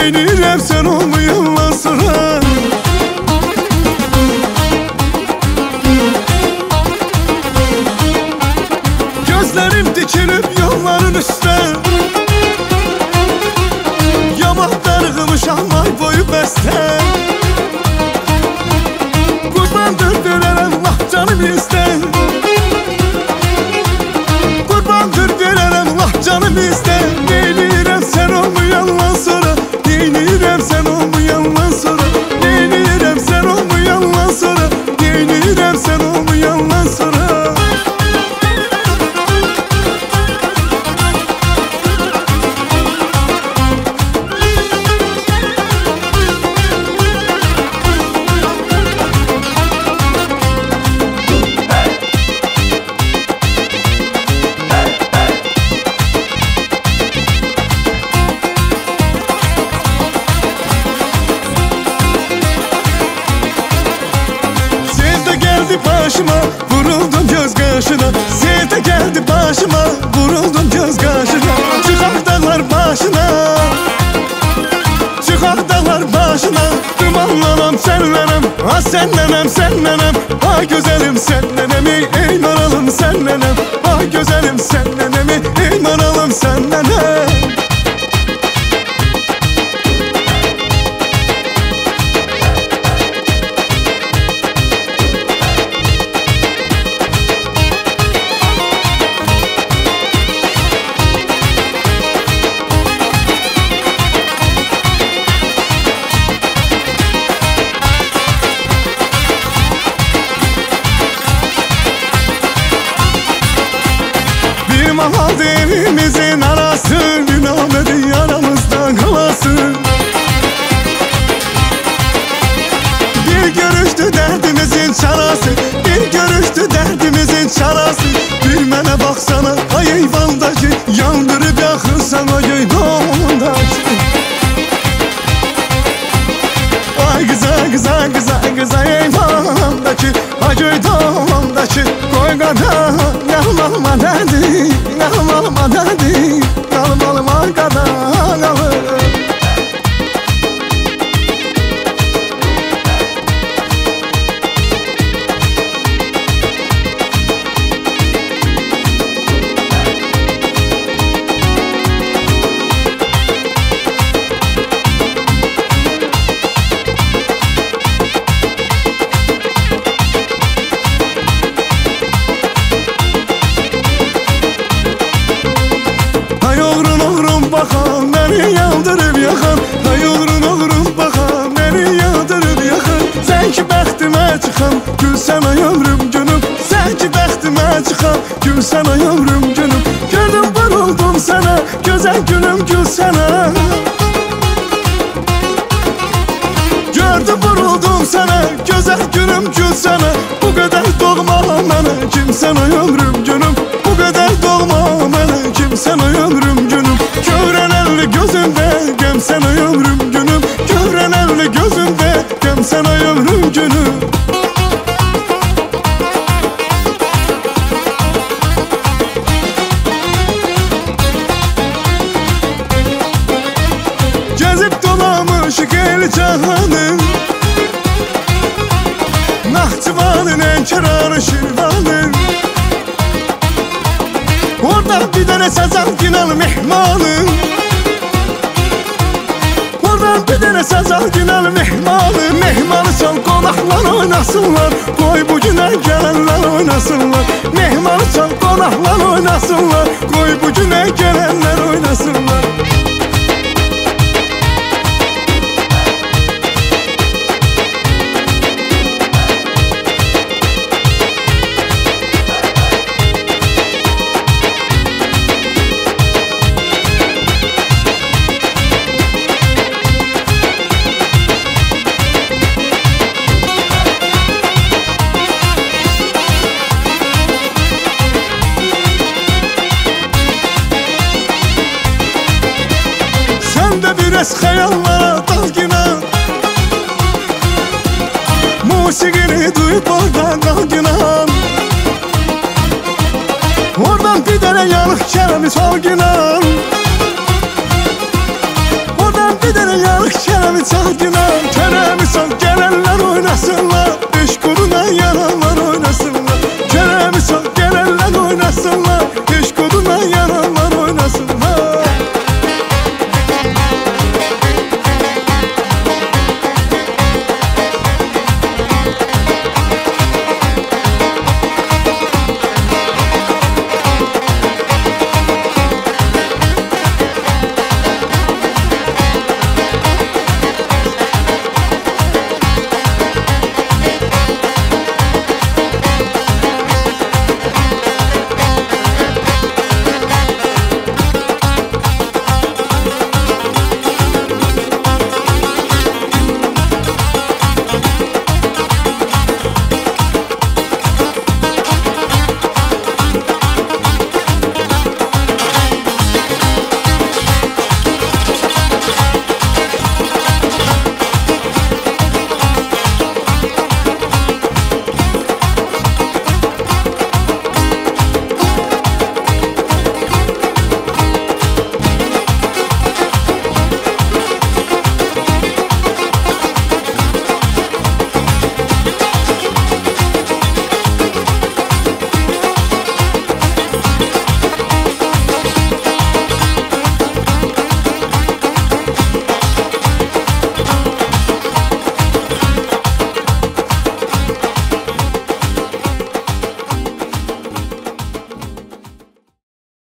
Neynirəm sen olmayandan sonra. Gözlerim dikilip yolların üstə, yaman darğımışam ay boyu bəstə. Qurbandır verərəm laf canım istər, qurbandır verərəm laf canım istər. Neynirəm sen olmayandan sonra, neynirəm sen olmayandan sonra, neynirəm sen olmayandan sonra, neynirəm sen olmayandan sonra. Başıma vuruldum göz kaşına, sevda geldi başıma vuruldum göz kaşına. Çıkar dağlar başına, çıkar dağlar başına, dumanlanam senlenem, ha senlenem senlenem, ha güzelim senlenem, ey maralım senlenem, ha güzelim senlenem, ey maralım senlenem. Mahalda evimizin arası, günahmedi yaramızda kalasın. Bir görüştü derdimizin çarası, bir görüştü derdimizin çarası. Bir mene baksana ay eyvandaki, yandırıp yakırsan ay eyvandaki. Ay kıza kıza kıza kıza eyvandaki, ay eyvandaki. Koy kadar yalmalma derdi, yalmalma derdi, yalmalma kadar alır. Bakan beni yandırıp yakan, hay oğrun oğrun bakan beni yandırıp yakan. Sen ki bəxtimə çıxan, gülsən ay ömrüm günüm. Sen ki bəxtimə çıxan, gülsən ay ömrüm günüm. Gördüm vuruldum sana, güzel günüm gülsene. Gördüm vuruldum sana, güzel günüm gülsene. Bu kadar doğma mənə, kimsən ay ömrüm günüm. Bu kadar doğma mənə, kimsən ay ömrüm günüm. Gören elli gözümde, gömsen ay ömrüm günüm. Gören elli gözümde, gömsen ay ömrüm günüm. Gezip dolamışık el cahanım, Nahçıvanın en kerarı Şirvanım. Orada bir tane sazan günal mehmanım, oradan bir tane sazan günal mehmanım. Mehmanı çal konaklar oynasınlar, koy bugüne gelenler oynasınlar. Mehmanı çal konaklar oynasınlar, koy bugüne gelenler oynasınlar. Biraz hayallara dalgına, musikini duyup oradan kalgına. Oradan bir tane yanık kelimi salgına, oradan bir tane yanıq kələmi çal günə. Kələmi çal gələnlər oynasınlar, 5 quruna yaranlar oynasınlar.